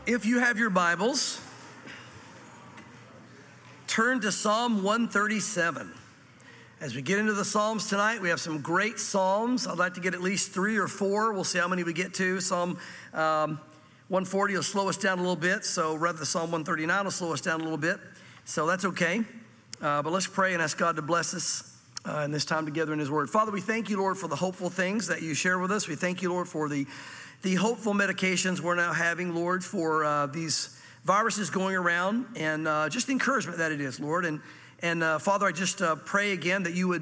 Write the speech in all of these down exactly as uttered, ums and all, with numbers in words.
If you have your Bibles, turn to Psalm one thirty-seven. As we get into the Psalms tonight, we have some great Psalms. I'd like to get at least three or four. We'll see how many we get to. Psalm um, one forty will slow us down a little bit, so rather the Psalm one thirty-nine will slow us down a little bit. So that's okay. Uh, but let's pray and ask God to bless us uh, in this time together in His Word. Father, we thank you, Lord, for the hopeful things that you share with us. We thank you, Lord, for the The hopeful medications we're now having, Lord, for uh, these viruses going around, and uh, just the encouragement that it is, Lord. And, and uh, Father, I just uh, pray again that you would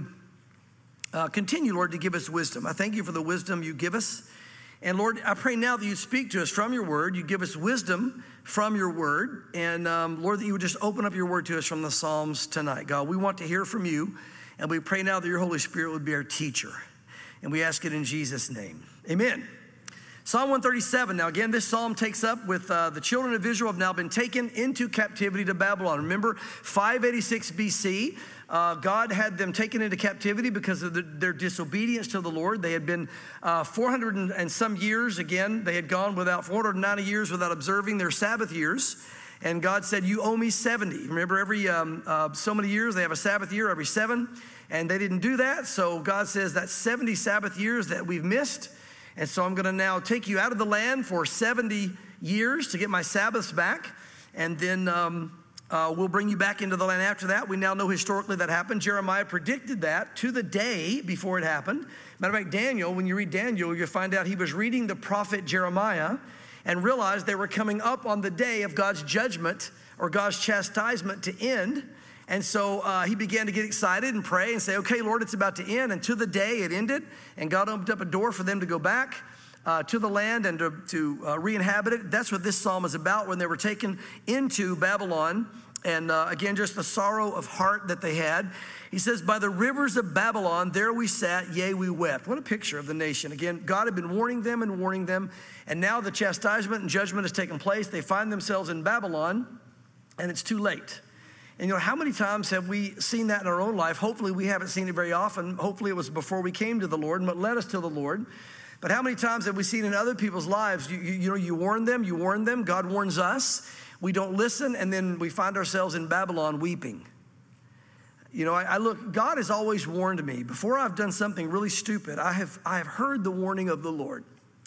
uh, continue, Lord, to give us wisdom. I thank you for the wisdom you give us. And Lord, I pray now that you speak to us from your word. You give us wisdom from your word. And um, Lord, that you would just open up your word to us from the Psalms tonight. God, we want to hear from you. And we pray now that your Holy Spirit would be our teacher. And we ask it in Jesus' name. Amen. Psalm one thirty-seven. Now again, this psalm takes up with uh, the children of Israel have now been taken into captivity to Babylon. Remember, five eighty-six B C, uh, God had them taken into captivity because of the, their disobedience to the Lord. They had been uh, four hundred and, and some years, again, they had gone without, four hundred ninety years without observing their Sabbath years. And God said, you owe me seventy. Remember, every um, uh, so many years, they have a Sabbath year every seven. And they didn't do that. So God says that's seventy Sabbath years that we've missed. And so I'm going to now take you out of the land for seventy years to get my Sabbaths back. And then um, uh, we'll bring you back into the land after that. We now know historically that happened. Jeremiah predicted that to the day before it happened. Matter of fact, Daniel, when you read Daniel, you'll find out he was reading the prophet Jeremiah and realized they were coming up on the day of God's judgment or God's chastisement to end. And so uh, he began to get excited and pray and say, okay, Lord, it's about to end. And to the day it ended. And God opened up a door for them to go back uh, to the land and to, to uh, re-inhabit it. That's what this psalm is about when they were taken into Babylon. And uh, again, just the sorrow of heart that they had. He says, by the rivers of Babylon, there we sat, yea, we wept. What a picture of the nation. Again, God had been warning them and warning them. And now the chastisement and judgment has taken place. They find themselves in Babylon, and it's too late. And you know, how many times have we seen that in our own life? Hopefully we haven't seen it very often. Hopefully it was before we came to the Lord and what led us to the Lord. But how many times have we seen in other people's lives, you, you, you know, you warn them, you warn them, God warns us. We don't listen, and then we find ourselves in Babylon weeping. You know, I, I look, God has always warned me. Before I've done something really stupid, I have, I have heard the warning of the Lord.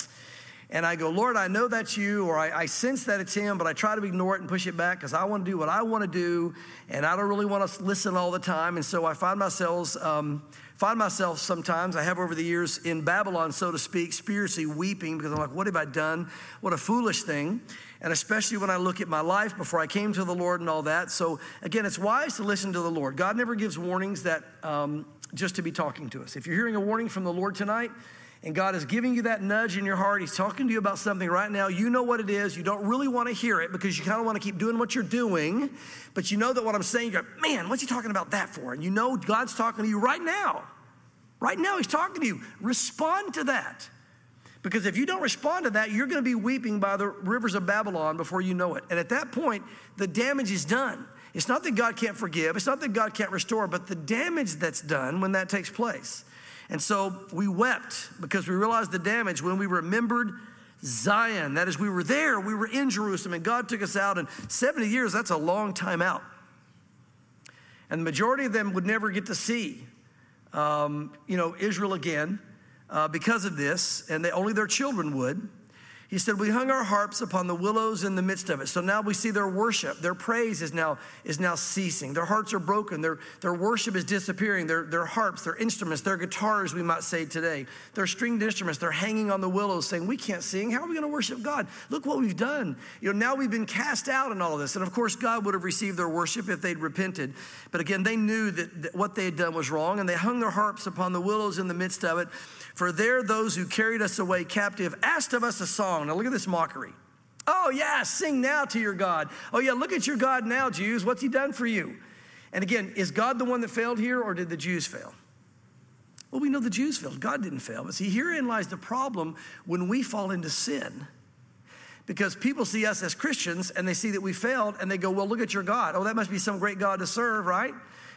And I go, Lord, I know that's you, or I, I sense that it's him, but I try to ignore it and push it back because I want to do what I want to do, and I don't really want to listen all the time. And so I find myself, um, find myself sometimes, I have over the years, in Babylon, so to speak, spiritually weeping because I'm like, what have I done? What a foolish thing. And especially when I look at my life before I came to the Lord and all that. So again, it's wise to listen to the Lord. God never gives warnings that um, just to be talking to us. If you're hearing a warning from the Lord tonight, and God is giving you that nudge in your heart, He's talking to you about something right now. You know what it is. You don't really want to hear it because you kind of want to keep doing what you're doing. But you know that what I'm saying, you go, man, what's He talking about that for? And you know God's talking to you right now. Right now He's talking to you. Respond to that. Because if you don't respond to that, you're going to be weeping by the rivers of Babylon before you know it. And at that point, the damage is done. It's not that God can't forgive. It's not that God can't restore, but the damage that's done when that takes place. And so we wept because we realized the damage when we remembered Zion. That is, we were there, we were in Jerusalem, and God took us out. And seventy years, that's a long time out. And the majority of them would never get to see, um, you know, Israel again uh, because of this, and they, only their children would. He said, we hung our harps upon the willows in the midst of it. So now we see their worship. Their praise is now is now ceasing. Their hearts are broken. Their, their worship is disappearing. Their, their harps, their instruments, their guitars, we might say today. Their stringed instruments, they're hanging on the willows saying, we can't sing. How are we going to worship God? Look what we've done. You know, now we've been cast out in all of this. And of course, God would have received their worship if they'd repented. But again, they knew that, that what they had done was wrong, and they hung their harps upon the willows in the midst of it. For there those who carried us away captive asked of us a song. Now look at this mockery. Oh yeah, sing now to your God. Oh yeah, look at your God now, Jews. What's He done for you? And again, is God the one that failed here, or did the Jews fail? Well, we know the Jews failed. God didn't fail. But see, herein lies the problem when we fall into sin. Because people see us as Christians and they see that we failed and they go, well, look at your God. Oh, that must be some great God to serve, right?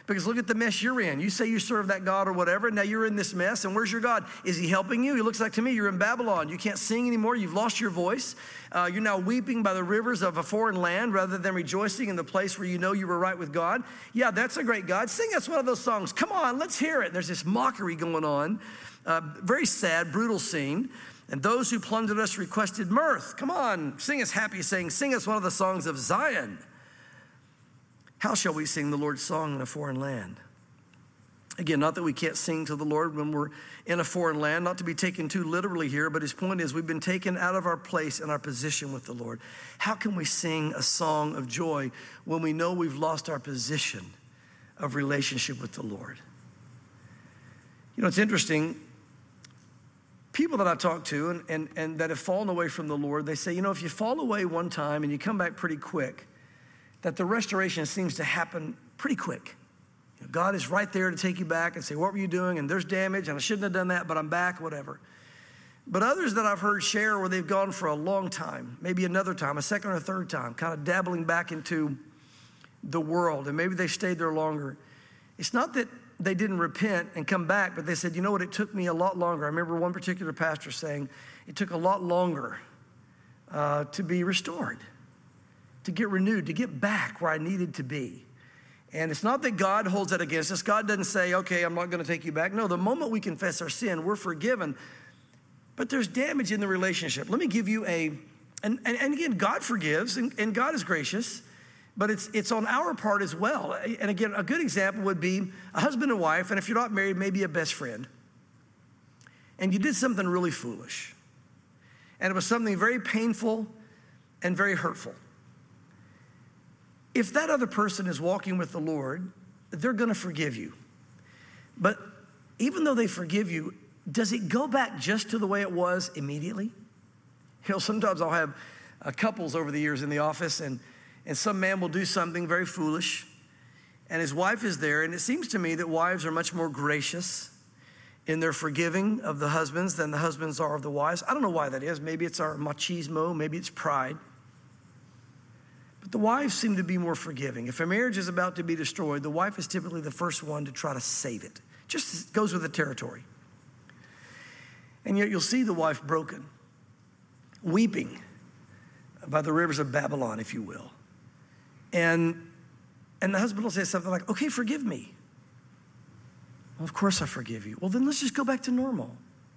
Because look at the mess you're in. You say you serve that God or whatever, now you're in this mess, and where's your God? Is he helping you? He looks like to me you're in Babylon. You can't sing anymore. You've lost your voice. Uh, you're now weeping by the rivers of a foreign land rather than rejoicing in the place where you know you were right with God. Yeah, that's a great God. Sing us one of those songs. Come on, let's hear it. There's this mockery going on. Uh, very sad, brutal scene. And those who plundered us requested mirth. Come on, sing us happy saying, sing us one of the songs of Zion. How shall we sing the Lord's song in a foreign land? Again, not that we can't sing to the Lord when we're in a foreign land, not to be taken too literally here, but his point is we've been taken out of our place and our position with the Lord. How can we sing a song of joy when we know we've lost our position of relationship with the Lord? You know, it's interesting. People that I talk to and, and, and that have fallen away from the Lord, they say, you know, if you fall away one time and you come back pretty quick, that the restoration seems to happen pretty quick. You know, God is right there to take you back and say, what were you doing? And there's damage, and I shouldn't have done that, but I'm back, whatever. But others that I've heard share where they've gone for a long time, maybe another time, a second or third time, kind of dabbling back into the world, and maybe they stayed there longer. It's not that they didn't repent and come back, but they said, you know what, it took me a lot longer. I remember one particular pastor saying, it took a lot longer uh, to be restored, to get renewed, to get back where I needed to be. And it's not that God holds that against us. God doesn't say, okay, I'm not going to take you back. No, the moment we confess our sin, we're forgiven. But there's damage in the relationship. Let me give you a, and, and, and again, God forgives, and, and God is gracious, but it's it's on our part as well. And again, a good example would be a husband and wife, and if you're not married, maybe a best friend. And you did something really foolish. And it was something very painful and very hurtful. If that other person is walking with the Lord, they're going to forgive you. But even though they forgive you, does it go back just to the way it was immediately? You know, sometimes I'll have uh, couples over the years in the office, and, and some man will do something very foolish, and his wife is there, and it seems to me that wives are much more gracious in their forgiving of the husbands than the husbands are of the wives. I don't know why that is. Maybe it's our machismo, maybe it's pride. But the wives seem to be more forgiving. If a marriage is about to be destroyed, the wife is typically the first one to try to save it. Just goes with the territory. And yet you'll see the wife broken, weeping by the rivers of Babylon, if you will. And, and the husband will say something like, okay, forgive me. Well, of course I forgive you. Well, then let's just go back to normal.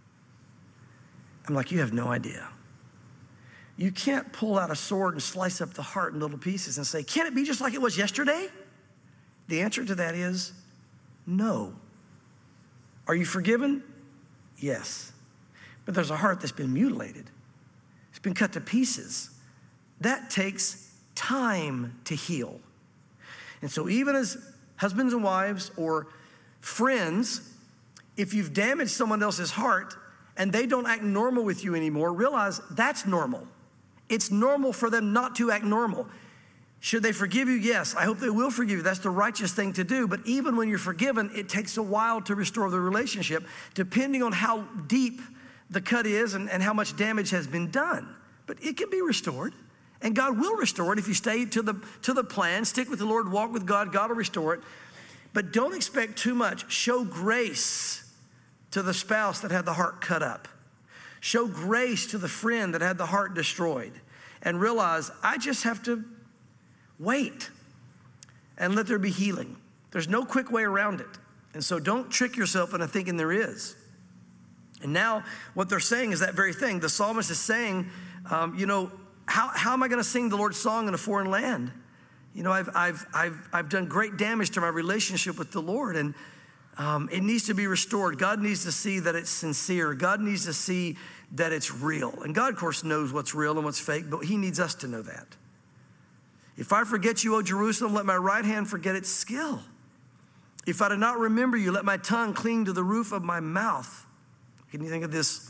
I'm like, you have no idea. You can't pull out a sword and slice up the heart in little pieces and say, can it be just like it was yesterday? The answer to that is no. Are you forgiven? Yes. But there's a heart that's been mutilated. It's been cut to pieces. That takes time to heal. And so even as husbands and wives or friends, if you've damaged someone else's heart and they don't act normal with you anymore, realize that's normal. It's normal for them not to act normal. Should they forgive you? Yes, I hope they will forgive you. That's the righteous thing to do. But even when you're forgiven, it takes a while to restore the relationship, depending on how deep the cut is and, and how much damage has been done. But it can be restored, and God will restore it if you stay to the, to the plan, stick with the Lord, walk with God, God will restore it. But don't expect too much. Show grace to the spouse that had the heart cut up. Show grace to the friend that had the heart destroyed, and realize I just have to wait and let there be healing. There's no quick way around it. And so don't trick yourself into thinking there is. And now what they're saying is that very thing. The psalmist is saying, um, you know, how, how am I going to sing the Lord's song in a foreign land? You know, I've, I've, I've, I've done great damage to my relationship with the Lord, and Um, it needs to be restored. God needs to see that it's sincere. God needs to see that it's real. And God, of course, knows what's real and what's fake, but he needs us to know that. If I forget you, O Jerusalem, let my right hand forget its skill. If I do not remember you, let my tongue cling to the roof of my mouth. Can you think of this?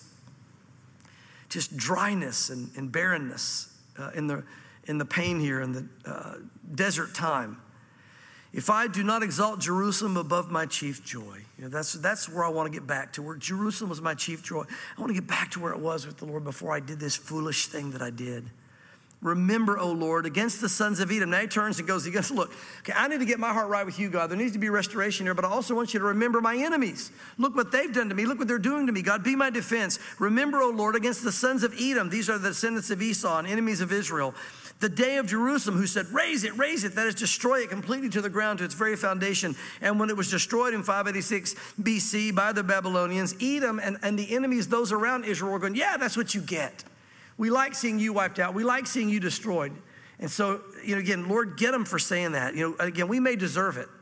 Just dryness and, and barrenness uh, in the in the pain here in the uh, desert time. If I do not exalt Jerusalem above my chief joy, you know, that's, that's where I want to get back to, where Jerusalem was my chief joy. I want to get back to where it was with the Lord before I did this foolish thing that I did. Remember, O Lord, against the sons of Edom. Now he turns and goes, he goes, look, okay, I need to get my heart right with you, God. There needs to be restoration here, but I also want you to remember my enemies. Look what they've done to me. Look what they're doing to me. God, be my defense. Remember, O Lord, against the sons of Edom. These are the descendants of Esau and enemies of Israel. The day of Jerusalem, who said, raise it, raise it. That is, destroy it completely to the ground, to its very foundation. And when it was destroyed in five eighty-six B C by the Babylonians, Edom and, and the enemies, those around Israel, were going, yeah, that's what you get. We like seeing you wiped out. We like seeing you destroyed. And so, you know, again, Lord, get them for saying that. You know, again, we may deserve it,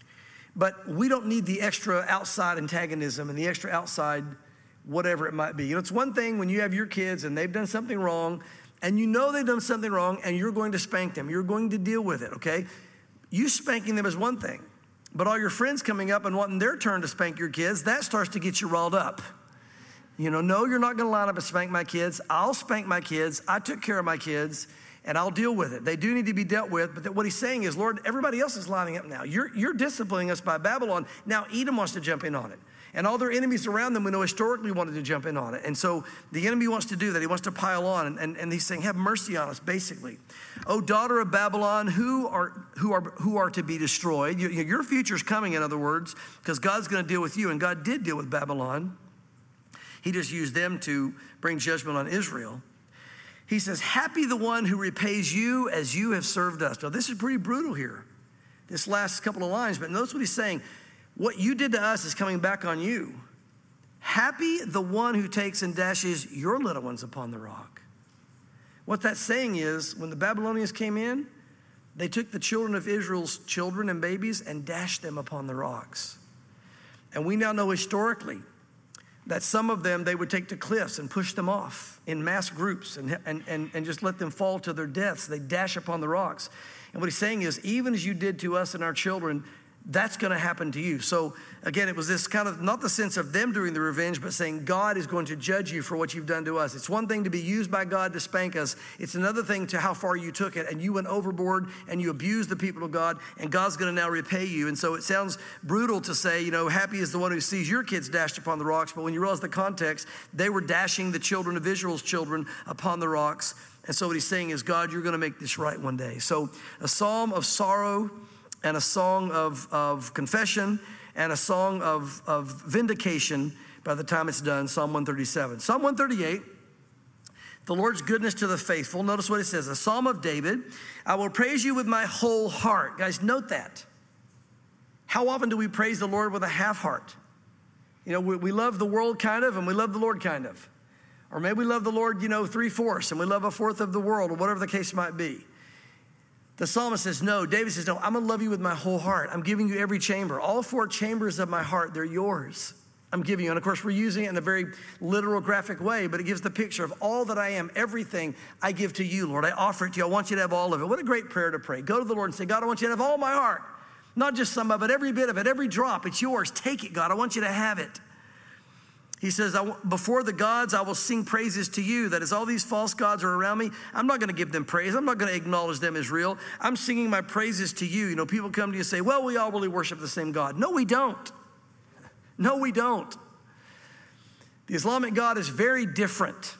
but we don't need the extra outside antagonism and the extra outside whatever it might be. You know, it's one thing when you have your kids and they've done something wrong, and you know they've done something wrong, and you're going to spank them. You're going to deal with it, okay? You spanking them is one thing, but all your friends coming up and wanting their turn to spank your kids, that starts to get you riled up. You know, no, you're not going to line up and spank my kids. I'll spank my kids. I took care of my kids, and I'll deal with it. They do need to be dealt with, but what he's saying is, Lord, everybody else is lining up now. You're, you're disciplining us by Babylon. Now Edom wants to jump in on it. And all their enemies around them, we know historically wanted to jump in on it. And so the enemy wants to do that. He wants to pile on, and, and, and he's saying, have mercy on us, basically. O daughter of Babylon, who are, who are, who are to be destroyed. You, your future's coming, in other words, because God's going to deal with you, and God did deal with Babylon. He just used them to bring judgment on Israel. He says, happy the one who repays you as you have served us. Now, this is pretty brutal here, this last couple of lines, but notice what he's saying. What you did to us is coming back on you. Happy the one who takes and dashes your little ones upon the rock. What that's saying is, when the Babylonians came in, they took the children of Israel's children and babies and dashed them upon the rocks. And we now know historically that some of them they would take to cliffs and push them off in mass groups and, and, and, and just let them fall to their deaths. They dash upon the rocks. And what he's saying is, even as you did to us and our children, that's going to happen to you. So again, it was this kind of, not the sense of them doing the revenge, but saying God is going to judge you for what you've done to us. It's one thing to be used by God to spank us. It's another thing to how far you took it, and you went overboard and you abused the people of God, and God's going to now repay you. And so it sounds brutal to say, you know, happy is the one who sees your kids dashed upon the rocks. But when you realize the context, they were dashing the children of Israel's children upon the rocks. And so what he's saying is, God, you're going to make this right one day. So a psalm of sorrow, and a song of, of confession, and a song of, of vindication by the time it's done, Psalm one thirty-seven. Psalm one thirty-eight, the Lord's goodness to the faithful. Notice what it says, a psalm of David. I will praise you with my whole heart. Guys, note that. How often do we praise the Lord with a half heart? You know, we, we love the world kind of, and we love the Lord kind of. Or maybe we love the Lord, you know, three-fourths, and we love a fourth of the world, or whatever the case might be. The psalmist says, no. David says, no, I'm going to love you with my whole heart. I'm giving you every chamber. All four chambers of my heart, they're yours. I'm giving you. And of course, we're using it in a very literal, graphic way, but it gives the picture of all that I am, everything I give to you, Lord. I offer it to you. I want you to have all of it. What a great prayer to pray. Go to the Lord and say, God, I want you to have all my heart. Not just some of it, every bit of it, every drop. It's yours. Take it, God. I want you to have it. He says, I, before the gods, I will sing praises to you. That is, all these false gods are around me. I'm not going to give them praise. I'm not going to acknowledge them as real. I'm singing my praises to you. You know, people come to you and say, well, we all really worship the same God. No, we don't. No, we don't. The Islamic God is very different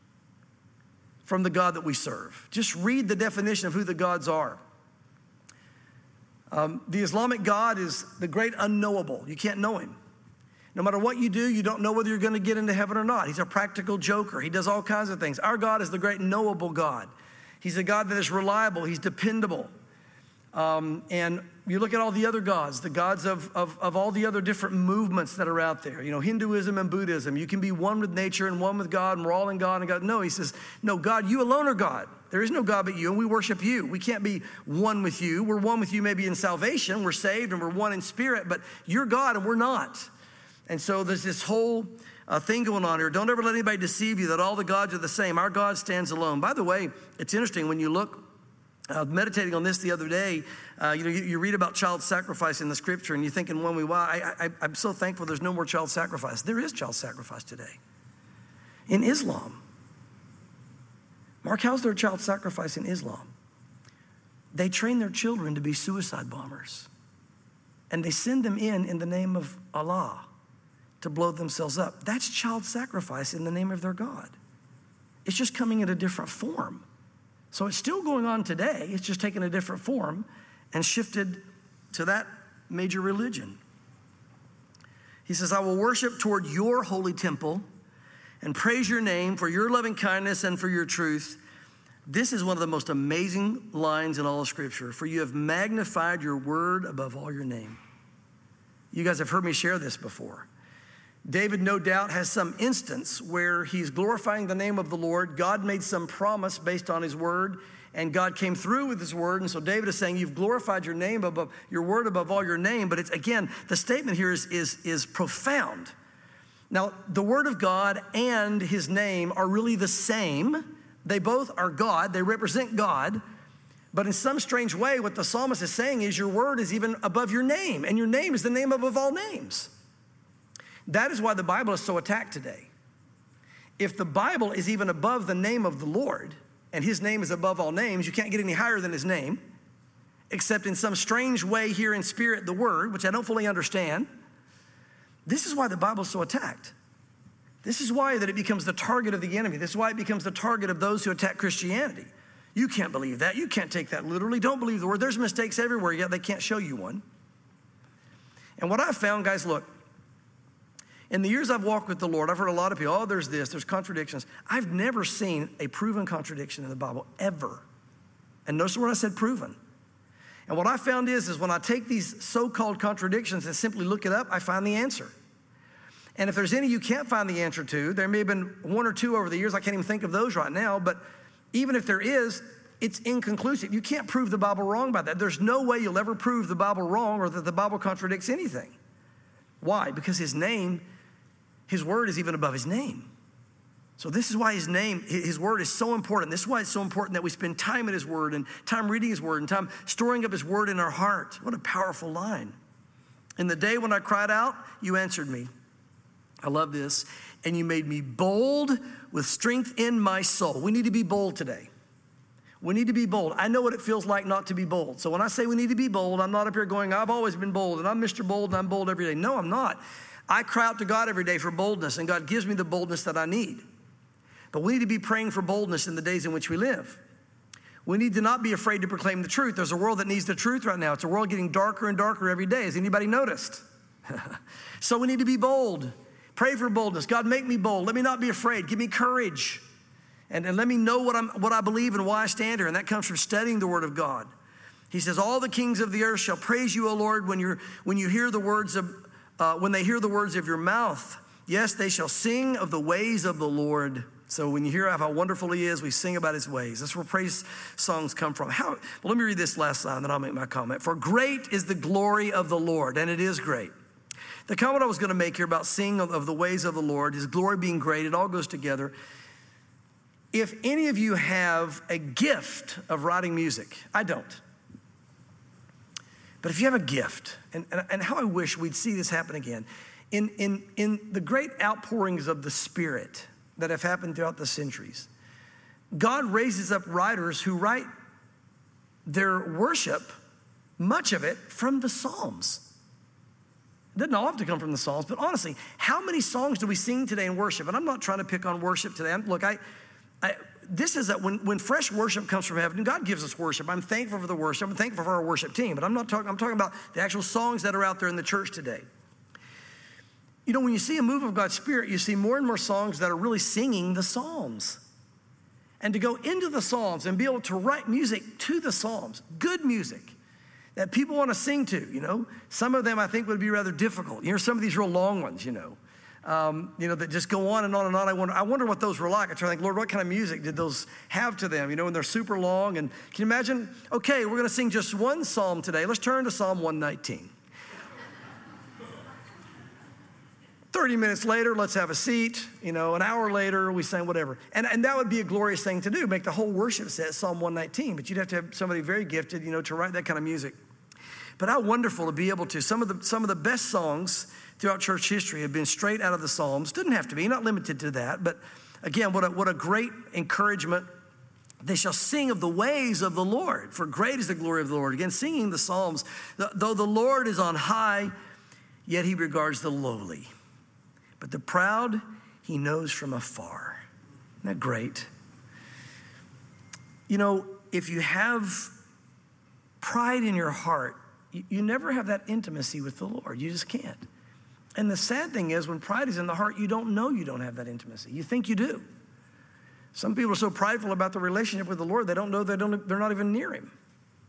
from the God that we serve. Just read the definition of who the gods are. Um, the Islamic God is the great unknowable. You can't know him. No matter what you do, you don't know whether you're going to get into heaven or not. He's a practical joker. He does all kinds of things. Our God is the great knowable God. He's a God that is reliable. He's dependable. Um, and you look at all the other gods, the gods of, of, of all the other different movements that are out there. You know, Hinduism and Buddhism. You can be one with nature and one with God, and we're all in God and God. No, he says, no, God, you alone are God. There is no God but you, and we worship you. We can't be one with you. We're one with you maybe in salvation. We're saved, and we're one in spirit, but you're God, and we're not. And so there's this whole uh, thing going on here. Don't ever let anybody deceive you that all the gods are the same. Our God stands alone. By the way, it's interesting when you look, uh, meditating on this the other day, uh, you know, you, you read about child sacrifice in the scripture, and you're thinking, one way, wow, I, I, I'm so thankful there's no more child sacrifice. There is child sacrifice today in Islam. Mark, how's there child sacrifice in Islam? They train their children to be suicide bombers, and they send them in in the name of Allah to blow themselves up. That's child sacrifice in the name of their God. It's just coming in a different form. So it's still going on today. It's just taken a different form and shifted to that major religion. He says, I will worship toward your holy temple and praise your name for your loving kindness and for your truth. This is one of the most amazing lines in all of Scripture. For you have magnified your word above all your name. You guys have heard me share this before. David, no doubt, has some instance where he's glorifying the name of the Lord. God made some promise based on his word, and God came through with his word. And so David is saying, you've glorified your name above your word above all your name. But it's, again, the statement here is, is, is profound. Now, the word of God and his name are really the same. They both are God. They represent God. But in some strange way, what the psalmist is saying is your word is even above your name, and your name is the name above all names. That is why the Bible is so attacked today. If the Bible is even above the name of the Lord, and his name is above all names, you can't get any higher than his name, except in some strange way here in spirit, the word, which I don't fully understand. This is why the Bible is so attacked. This is why that it becomes the target of the enemy. This is why it becomes the target of those who attack Christianity. You can't believe that. You can't take that literally. Don't believe the word. There's mistakes everywhere, yet they can't show you one. And what I've found, guys, look, in the years I've walked with the Lord, I've heard a lot of people, oh, there's this, there's contradictions. I've never seen a proven contradiction in the Bible, ever. And notice when I said proven. And what I found is, is when I take these so-called contradictions and simply look it up, I find the answer. And if there's any you can't find the answer to, there may have been one or two over the years, I can't even think of those right now, but even if there is, it's inconclusive. You can't prove the Bible wrong by that. There's no way you'll ever prove the Bible wrong or that the Bible contradicts anything. Why? Because his name, his word is even above his name. So this is why his name, his word is so important. This is why it's so important that we spend time in his word and time reading his word and time storing up his word in our heart. What a powerful line. In the day when I cried out, you answered me. I love this. And you made me bold with strength in my soul. We need to be bold today. We need to be bold. I know what it feels like not to be bold. So when I say we need to be bold, I'm not up here going, I've always been bold and I'm Mister Bold and I'm bold every day. No, I'm not. I cry out to God every day for boldness, and God gives me the boldness that I need. But we need to be praying for boldness in the days in which we live. We need to not be afraid to proclaim the truth. There's a world that needs the truth right now. It's a world getting darker and darker every day. Has anybody noticed? So we need to be bold. Pray for boldness. God, make me bold. Let me not be afraid. Give me courage. And, and let me know what, I'm, what I believe and why I stand here. And that comes from studying the word of God. He says, all the kings of the earth shall praise you, O Lord, when, you're, when you hear the words of, uh, when they hear the words of your mouth. Yes, they shall sing of the ways of the Lord. So when you hear how wonderful he is, we sing about his ways. That's where praise songs come from. How, well, let me read this last line, then I'll make my comment. For great is the glory of the Lord, and it is great. The comment I was going to make here about singing of, of the ways of the Lord, his glory being great, it all goes together. If any of you have a gift of writing music, I don't. But if you have a gift, and, and, and how I wish we'd see this happen again, in, in, in the great outpourings of the Spirit that have happened throughout the centuries, God raises up writers who write their worship, much of it, from the Psalms. It doesn't all have to come from the Psalms, but honestly, how many songs do we sing today in worship? And I'm not trying to pick on worship today. I'm, look, I, I, this is that when, when fresh worship comes from heaven, God gives us worship. I'm thankful for the worship. I'm thankful for our worship team, but I'm not talking, I'm talking about the actual songs that are out there in the church today. You know, when you see a move of God's Spirit, you see more and more songs that are really singing the Psalms. And to go into the Psalms and be able to write music to the Psalms, good music, that people want to sing to, you know. Some of them I think would be rather difficult. You know, some of these real long ones, you know. Um, you know, that just go on and on and on. I wonder, I wonder what those were like. I try to think, Lord, what kind of music did those have to them? You know, and they're super long. And can you imagine? Okay, we're going to sing just one psalm today. Let's turn to Psalm one nineteen. thirty minutes later, let's have a seat. You know, an hour later, we sing whatever. And, and that would be a glorious thing to do, make the whole worship set Psalm one nineteen. But you'd have to have somebody very gifted, you know, to write that kind of music. But how wonderful to be able to. Some of the some of the best songs throughout church history have been straight out of the Psalms. Didn't have to be, not limited to that. But again, what a, what a great encouragement. They shall sing of the ways of the Lord, for great is the glory of the Lord. Again, singing the Psalms. Though the Lord is on high, yet he regards the lowly. But the proud he knows from afar. Isn't that great? you know, if you have pride in your heart, you, you never have that intimacy with the Lord. You just can't. And the sad thing is, when pride is in the heart, you don't know you don't have that intimacy. You think you do. Some people are so prideful about the relationship with the Lord, they don't know they don't, they're not even near him.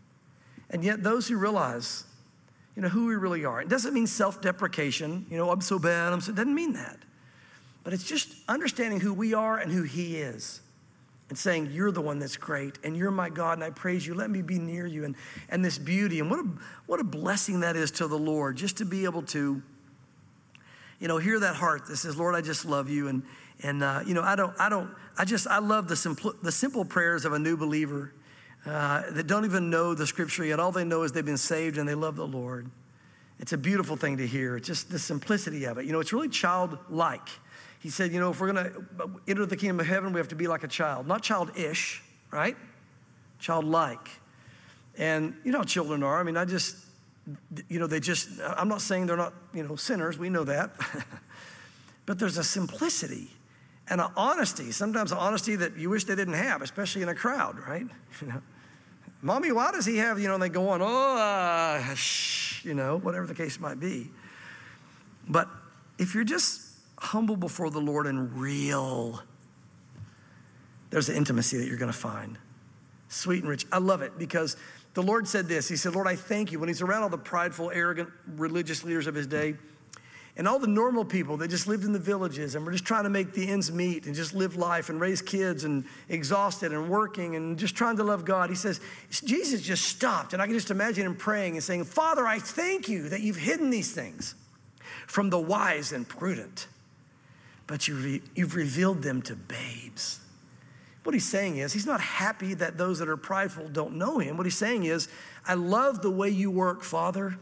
And yet those who realize, you know, who we really are. It doesn't mean self-deprecation. You know, I'm so bad. I'm so, it doesn't mean that. But it's just understanding who we are and who he is. And saying, you're the one that's great, and you're my God, and I praise you. Let me be near you, and, and this beauty. And what a, what a blessing that is to the Lord, just to be able to, you know, hear that heart that says, Lord, I just love you. And, and uh, you know, I don't, I don't, I just, I love the simple, the simple prayers of a new believer uh, that don't even know the scripture yet. All they know is they've been saved and they love the Lord. It's a beautiful thing to hear. It's just the simplicity of it. You know, it's really childlike. He said, you know, if we're going to enter the kingdom of heaven, we have to be like a child. Not childish, right? Childlike. And you know how children are. I mean, I just, you know, they just, I'm not saying they're not, you know, sinners. We know that. But there's a simplicity and an honesty. Sometimes an honesty that you wish they didn't have, especially in a crowd, right? You know, Mommy, why does he have, you know, and they go on, oh, uh, shh, you know, whatever the case might be. But if you're just humble before the Lord and real, there's an intimacy that you're going to find. Sweet and rich. I love it because the Lord said this. He said, Lord, I thank you. When he's around all the prideful, arrogant religious leaders of his day and all the normal people that just lived in the villages and were just trying to make the ends meet and just live life and raise kids and exhausted and working and just trying to love God. He says, Jesus just stopped. And I can just imagine him praying and saying, Father, I thank you that you've hidden these things from the wise and prudent, but you re- you've revealed them to babes. What he's saying is, he's not happy that those that are prideful don't know him. What he's saying is, I love the way you work, Father.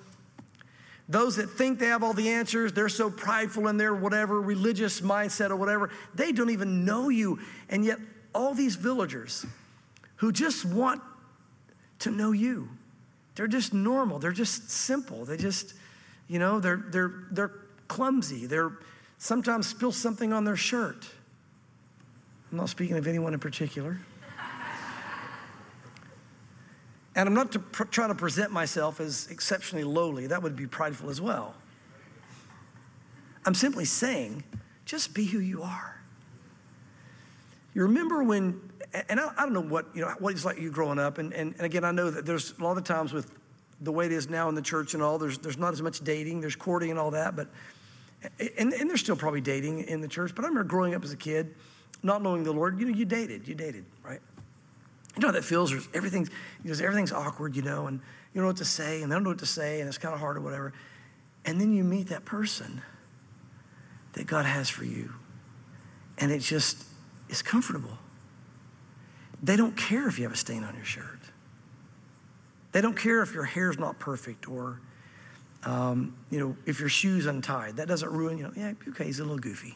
Those that think they have all the answers, they're so prideful in their whatever religious mindset or whatever, they don't even know you. And yet all these villagers who just want to know you, they're just normal. They're just simple. They just, you know, they're, they're, they're clumsy. They're sometimes spill something on their shirt. I'm not speaking of anyone in particular. And I'm not to pr- trying to present myself as exceptionally lowly. That would be prideful as well. I'm simply saying, just be who you are. You remember when, and I, I don't know what, you know, what it's like you growing up. And, and, and again, I know that there's a lot of times with the way it is now in the church and all, there's, there's not as much dating, there's courting and all that, but And, and there's still probably dating in the church, but I remember growing up as a kid, not knowing the Lord. You know, you dated, you dated, right? You know how that feels. There's everything's, you know, everything's awkward, you know, and you don't know what to say, and they don't know what to say, and it's kind of hard or whatever. And then you meet that person that God has for you, and it just is comfortable. They don't care if you have a stain on your shirt. They don't care if your hair's not perfect or Um, you know, if your shoe's untied, that doesn't ruin, you know, yeah, okay, he's a little goofy.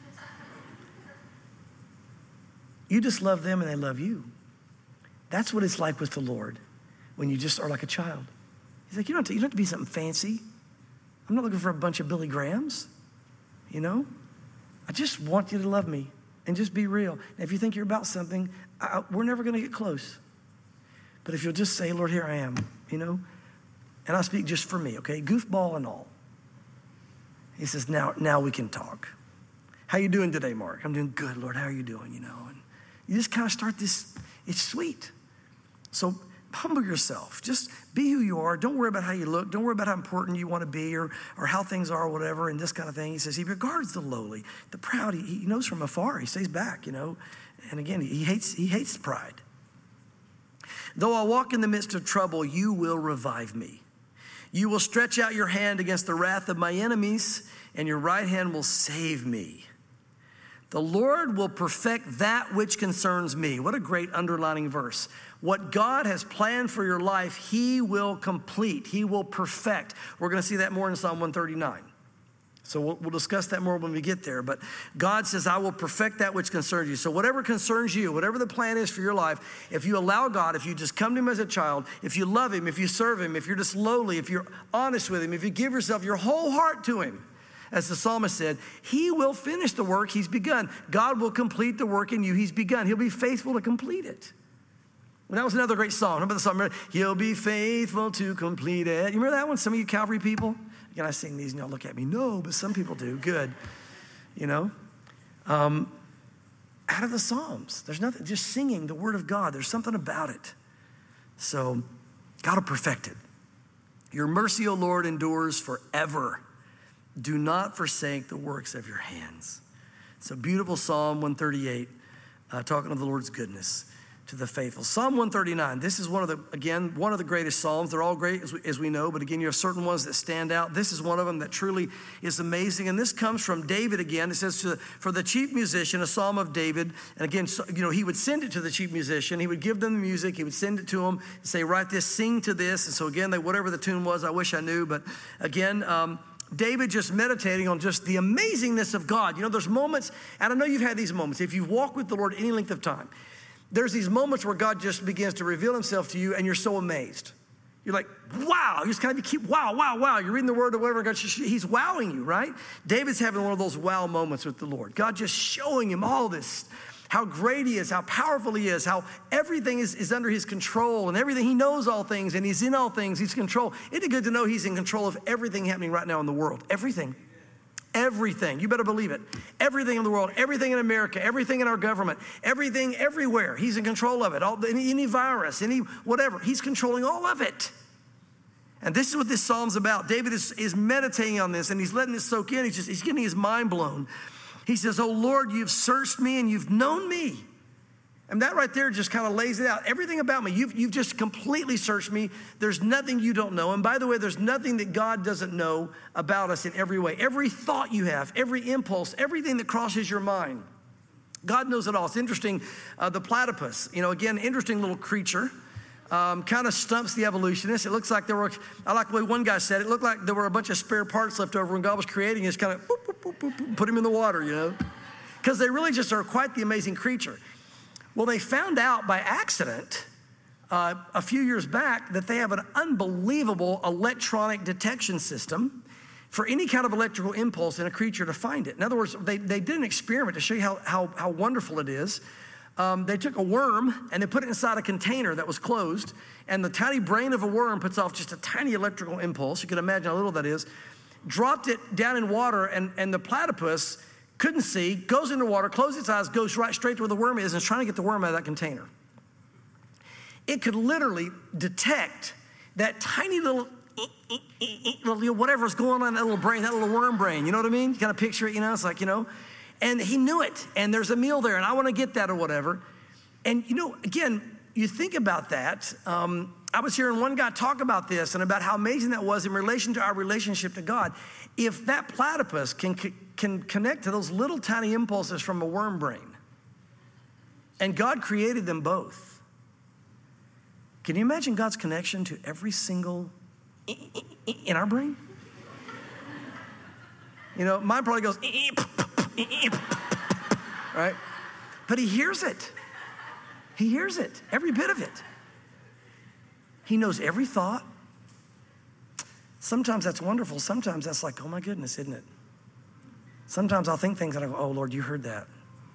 You just love them and they love you. That's what it's like with the Lord when you just are like a child. He's like, you don't have to, you don't have to be something fancy. I'm not looking for a bunch of Billy Grahams, you know? I just want you to love me and just be real. And if you think you're about something, I, we're never going to get close. But if you'll just say, Lord, here I am, you know? And I speak just for me, okay? Goofball and all. He says, now, now we can talk. How you doing today, Mark? I'm doing good, Lord. How are you doing, you know? And you just kind of start this, it's sweet. So humble yourself. Just be who you are. Don't worry about how you look. Don't worry about how important you want to be or, or how things are or whatever and this kind of thing. He says he regards the lowly, the proud. He, he knows from afar. He stays back, you know. And again, he hates, he hates pride. Though I walk in the midst of trouble, you will revive me. You will stretch out your hand against the wrath of my enemies, and your right hand will save me. The Lord will perfect that which concerns me. What a great underlining verse. What God has planned for your life, he will complete. He will perfect. We're going to see that more in Psalm one thirty-nine. So we'll, we'll discuss that more when we get there. But God says, I will perfect that which concerns you. So whatever concerns you, whatever the plan is for your life, if you allow God, if you just come to him as a child, if you love him, if you serve him, if you're just lowly, if you're honest with him, if you give yourself your whole heart to him, as the psalmist said, he will finish the work he's begun. God will complete the work in you he's begun. He'll be faithful to complete it. That was another great song. Remember the song? Remember, he'll be faithful to complete it. You remember that one? Some of you Calvary people? Again, I sing these and y'all look at me. No, but some people do. Good. You know? Um, out of the Psalms. There's nothing, just singing the word of God. There's something about it. So, God will perfect it. Your mercy, O Lord, endures forever. Do not forsake the works of your hands. It's a beautiful Psalm one thirty-eight, uh, talking of the Lord's goodness to the faithful. Psalm one thirty-nine, this is one of the, again, one of the greatest Psalms. They're all great, as we, as we know, but again, you have certain ones that stand out. This is one of them that truly is amazing, and this comes from David again. It says, to, for the chief musician, a Psalm of David, and again, so, you know, he would send it to the chief musician. He would give them the music. He would send it to them and say, write this, sing to this, and so again, they, whatever the tune was, I wish I knew, but again, um, David just meditating on just the amazingness of God. You know, there's moments, and I know you've had these moments, if you've walked with the Lord any length of time, there's these moments where God just begins to reveal himself to you and you're so amazed. You're like, wow, you just kind of keep, wow, wow, wow. You're reading the word or whatever, God, he's wowing you, right? David's having one of those wow moments with the Lord. God just showing him all this, how great he is, how powerful he is, how everything is, is under his control and everything. He knows all things and he's in all things. He's in control. Isn't it good to know he's in control of everything happening right now in the world? Everything. Everything. You better believe it. Everything in the world, everything in America, everything in our government, everything everywhere. He's in control of it. All, any, any virus, any whatever. He's controlling all of it. And this is what this psalm's about. David is, is meditating on this and he's letting this soak in. He's just, he's getting his mind blown. He says, oh Lord, you've searched me and you've known me. And that right there just kind of lays it out. Everything about me, you've, you've just completely searched me. There's nothing you don't know. And by the way, there's nothing that God doesn't know about us in every way. Every thought you have, every impulse, everything that crosses your mind, God knows it all. It's interesting, uh, the platypus, you know, again, interesting little creature, um, kind of stumps the evolutionists. It looks like there were, I like the way one guy said it, it looked like there were a bunch of spare parts left over when God was creating. Just kind of boop, boop, boop, boop, boop, put him in the water, you know, because they really just are quite the amazing creature. Well, they found out by accident uh, a few years back that they have an unbelievable electronic detection system for any kind of electrical impulse in a creature to find it. In other words, they, they did an experiment to show you how, how, how wonderful it is. Um, they took a worm and they put it inside a container that was closed, and the tiny brain of a worm puts off just a tiny electrical impulse. You can imagine how little that is. Dropped it down in water, and, and the platypus couldn't see, goes into water, closes its eyes, goes right straight to where the worm is, and is trying to get the worm out of that container. It could literally detect that tiny little, little whatever's going on in that little brain, that little worm brain. You know what I mean? You kind of picture it, you know? It's like, you know, and he knew it, and there's a meal there, and I want to get that or whatever. And, you know, again, you think about that. Um, I was hearing one guy talk about this and about how amazing that was in relation to our relationship to God. If that platypus can, can connect to those little tiny impulses from a worm brain, and God created them both, can you imagine God's connection to every single in our brain? You know, mine probably goes, right? But he hears it. He hears it, every bit of it. He knows every thought. Sometimes that's wonderful. Sometimes that's like, oh my goodness, isn't it? Sometimes I'll think things and I go, oh Lord, you heard that.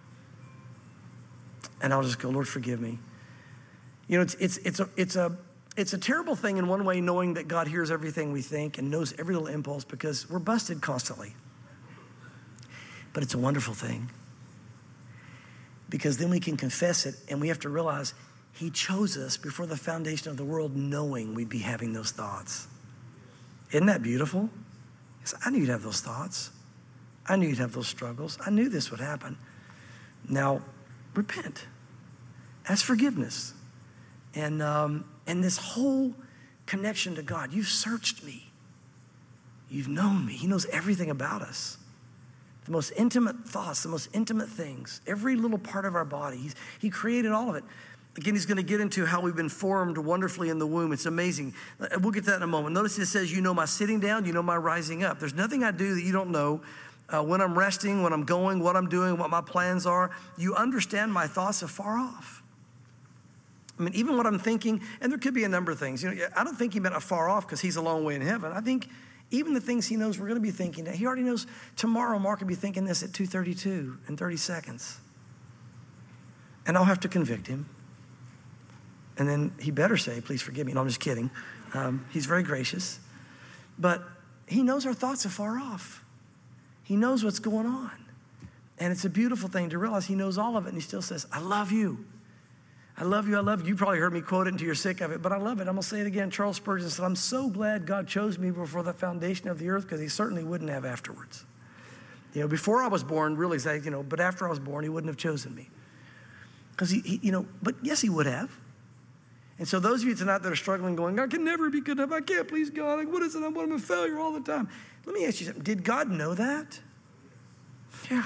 And I'll just go, Lord, forgive me. You know, it's it's it's a it's a it's a terrible thing in one way, knowing that God hears everything we think and knows every little impulse, because we're busted constantly. But it's a wonderful thing, because then we can confess it, and we have to realize he chose us before the foundation of the world, knowing we'd be having those thoughts. Isn't that beautiful? Yes, I knew you'd have those thoughts. I knew you'd have those struggles. I knew this would happen. Now, repent. Ask forgiveness. And, um, and this whole connection to God. You've searched me. You've known me. He knows everything about us. The most intimate thoughts, the most intimate things, every little part of our body. He's, he created all of it. Again, he's going to get into how we've been formed wonderfully in the womb. It's amazing. We'll get to that in a moment. Notice it says, you know my sitting down, you know my rising up. There's nothing I do that you don't know. Uh, when I'm resting, when I'm going, what I'm doing, what my plans are. You understand my thoughts afar off. I mean, even what I'm thinking, and there could be a number of things. You know, I don't think he meant afar off because he's a long way in heaven. I think even the things he knows we're going to be thinking, he already knows tomorrow Mark will be thinking this at two thirty-two in thirty seconds. And I'll have to convict him. And then he better say, please forgive me. No, I'm just kidding. Um, he's very gracious. But he knows our thoughts are far off. He knows what's going on. And it's a beautiful thing to realize he knows all of it. And he still says, I love you. I love you. I love you. You probably heard me quote it until you're sick of it, but I love it. I'm going to say it again. Charles Spurgeon said, I'm so glad God chose me before the foundation of the earth, because he certainly wouldn't have afterwards. You know, before I was born, really, you know, but after I was born, he wouldn't have chosen me. Because he, he, you know, but yes, he would have. And so those of you tonight that are struggling, going, I can never be good enough. I can't please God. Like, what is it? I'm, I'm a failure all the time. Let me ask you something. Did God know that? Yeah,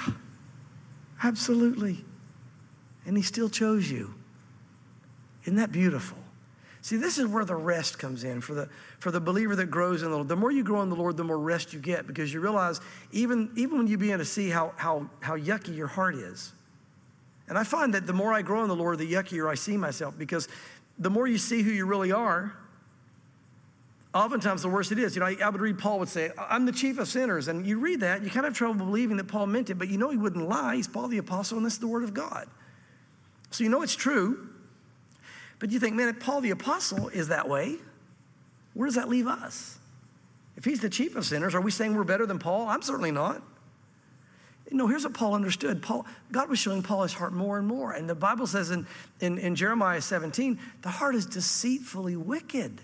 absolutely. And he still chose you. Isn't that beautiful? See, this is where the rest comes in for the for the believer that grows in the Lord. The more you grow in the Lord, the more rest you get, because you realize even, even when you begin to see how, how, how yucky your heart is. And I find that the more I grow in the Lord, the yuckier I see myself, because the more you see who you really are, oftentimes the worse it is. You know, I, I would read, Paul would say, I'm the chief of sinners. And you read that, you kind of have trouble believing that Paul meant it, but you know he wouldn't lie. He's Paul the apostle, and this is the word of God. So you know it's true. But you think, man, if Paul the apostle is that way, where does that leave us? If he's the chief of sinners, are we saying we're better than Paul? I'm certainly not. No, here's what Paul understood. Paul, God was showing Paul his heart more and more. And the Bible says in, in, in Jeremiah seventeen, the heart is deceitfully wicked.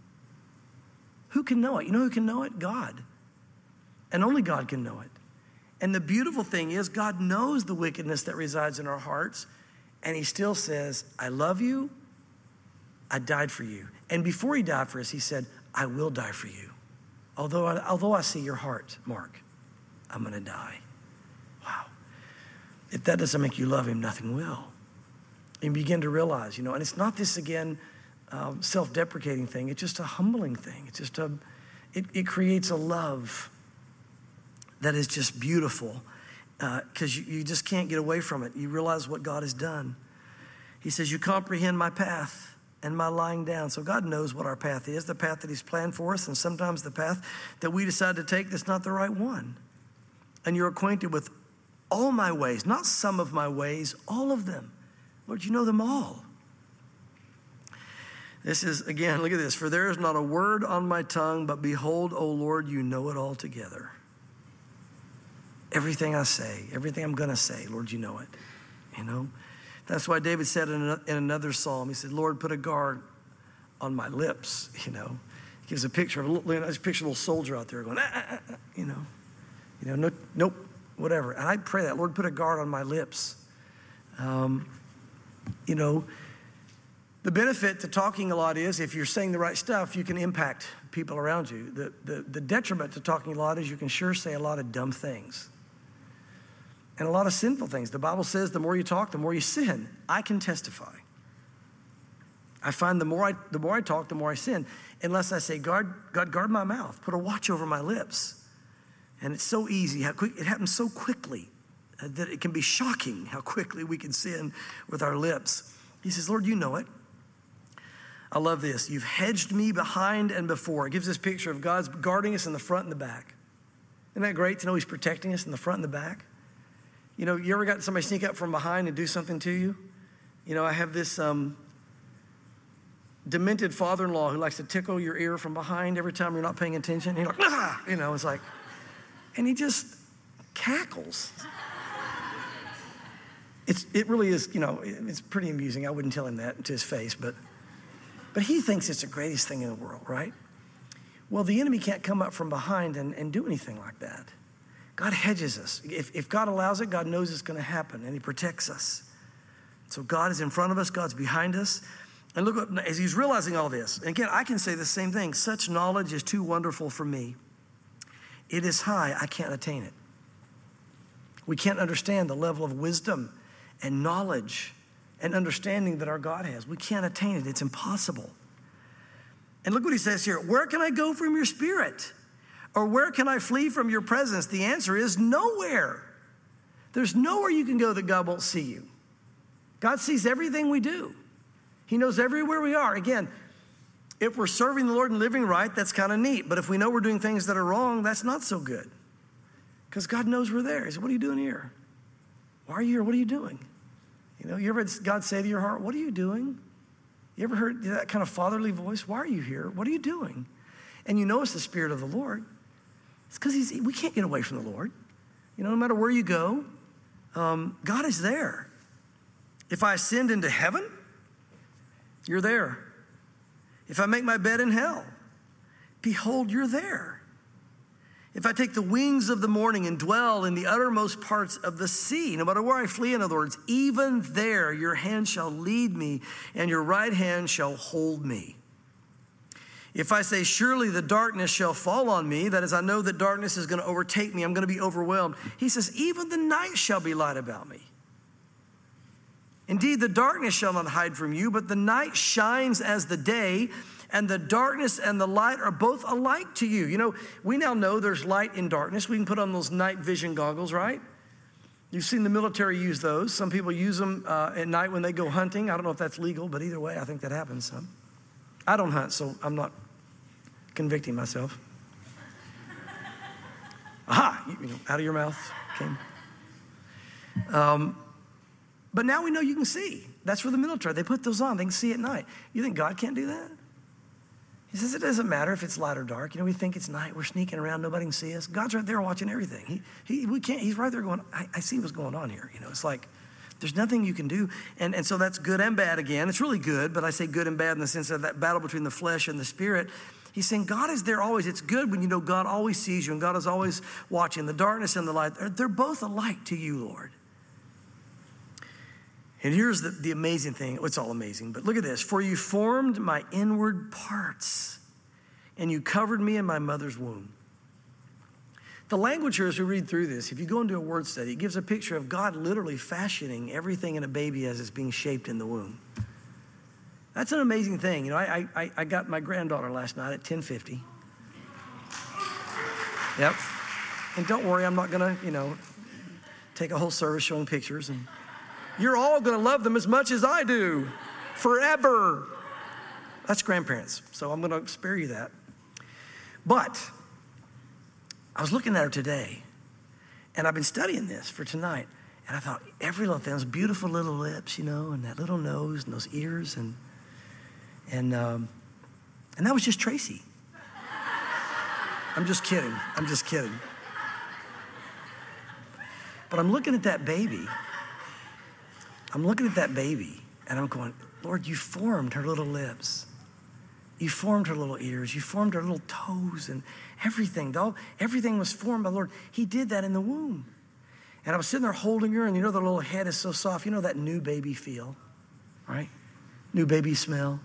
Who can know it? You know who can know it? God. And only God can know it. And the beautiful thing is, God knows the wickedness that resides in our hearts, and he still says, I love you. I died for you. And before he died for us, he said, I will die for you. Although I, although I see your heart, Mark, I'm going to die. Wow. If that doesn't make you love him, nothing will. And begin to realize, you know, and it's not this, again, um, self-deprecating thing. It's just a humbling thing. It's just a, it, it creates a love that is just beautiful, because uh, you, you just can't get away from it. You realize what God has done. He says, you comprehend my path and my lying down. So God knows what our path is, the path that he's planned for us, and sometimes the path that we decide to take that's not the right one. And you're acquainted with all my ways, not some of my ways, all of them. Lord, you know them all. This is, again, look at this. For there is not a word on my tongue, but behold, O Lord, you know it all together. Everything I say, everything I'm going to say, Lord, you know it. You know? That's why David said in another psalm, he said, Lord, put a guard on my lips, you know. He gives a picture of a little, a picture of a little soldier out there going, ah, ah, ah, you know. You know, no, nope, whatever. And I pray that, Lord, put a guard on my lips. Um, you know, the benefit to talking a lot is if you're saying the right stuff, you can impact people around you. The, the, the detriment to talking a lot is you can sure say a lot of dumb things. And a lot of sinful things. The Bible says the more you talk, the more you sin. I can testify. I find the more I, the more I talk, the more I sin. Unless I say, God, God, guard my mouth. Put a watch over my lips. And it's so easy. How quick, it happens so quickly uh, that it can be shocking how quickly we can sin with our lips. He says, Lord, you know it. I love this. You've hedged me behind and before. It gives this picture of God's guarding us in the front and the back. Isn't that great to know he's protecting us in the front and the back? You know, you ever got somebody sneak up from behind and do something to you? You know, I have this um, demented father-in-law who likes to tickle your ear from behind every time you're not paying attention. He's like, ah! You know, it's like, and he just cackles. It's, it really is, you know, it's pretty amusing. I wouldn't tell him that to his face, but, but he thinks it's the greatest thing in the world, right? Well, the enemy can't come up from behind and, and do anything like that. God hedges us. If, if God allows it, God knows it's going to happen, and he protects us. So God is in front of us. God's behind us. And look, what, as he's realizing all this, and again, I can say the same thing. Such knowledge is too wonderful for me. It is high. I can't attain it. We can't understand the level of wisdom and knowledge and understanding that our God has. We can't attain it. It's impossible. And look what he says here. Where can I go from your spirit? Or where can I flee from your presence? The answer is nowhere. There's nowhere you can go that God won't see you. God sees everything we do. He knows everywhere we are. Again, if we're serving the Lord and living right, that's kind of neat. But if we know we're doing things that are wrong, that's not so good. Because God knows we're there. He said, what are you doing here? Why are you here? What are you doing? You know, you ever had God say to your heart, what are you doing? You ever heard that kind of fatherly voice? Why are you here? What are you doing? And you know it's the Spirit of the Lord. It's because he's, we can't get away from the Lord. You know, no matter where you go, um, God is there. If I ascend into heaven, you're there. If I make my bed in hell, behold, you're there. If I take the wings of the morning and dwell in the uttermost parts of the sea, no matter where I flee, in other words, even there your hand shall lead me and your right hand shall hold me. If I say, surely the darkness shall fall on me, that is, I know that darkness is going to overtake me, I'm going to be overwhelmed. He says, even the night shall be light about me. Indeed, the darkness shall not hide from you, but the night shines as the day, and the darkness and the light are both alike to you. You know, we now know there's light in darkness. We can put on those night vision goggles, right? You've seen the military use those. Some people use them uh, at night when they go hunting. I don't know if that's legal, but either way, I think that happens some. I don't hunt, so I'm not convicting myself. Aha, you, you know, out of your mouth came. Um, but now we know you can see. That's for the military. They put those on. They can see at night. You think God can't do that? He says it doesn't matter if it's light or dark. You know, we think it's night. We're sneaking around. Nobody can see us. God's right there watching everything. He, he, we can't. He's right there going, I, I see what's going on here. You know, it's like there's nothing you can do. And, and so that's good and bad again. It's really good, but I say good and bad in the sense of that battle between the flesh and the spirit. He's saying God is there always. It's good when you know God always sees you and God is always watching. The darkness and the light, they're, they're both alike to you, Lord. And here's the, the amazing thing. It's all amazing, but look at this. For you formed my inward parts, and you covered me in my mother's womb. The language here, as we read through this, if you go into a word study, it gives a picture of God literally fashioning everything in a baby as it's being shaped in the womb. That's an amazing thing. You know, I, I, I got my granddaughter last night at ten fifty. Yep. And don't worry, I'm not going to, you know, take a whole service showing pictures. And you're all going to love them as much as I do, forever. That's grandparents, so I'm going to spare you that. But I was looking at her today, and I've been studying this for tonight, and I thought, every little thing, those beautiful little lips, you know, and that little nose and those ears, and and um, and that was just Tracy. I'm just kidding. I'm just kidding. But I'm looking at that baby. I'm looking at that baby, and I'm going, Lord, you formed her little lips. You formed her little ears. You formed her little toes and everything. All, everything was formed by the Lord. He did that in the womb. And I was sitting there holding her, and you know the little head is so soft. You know that new baby feel, right? New baby smell.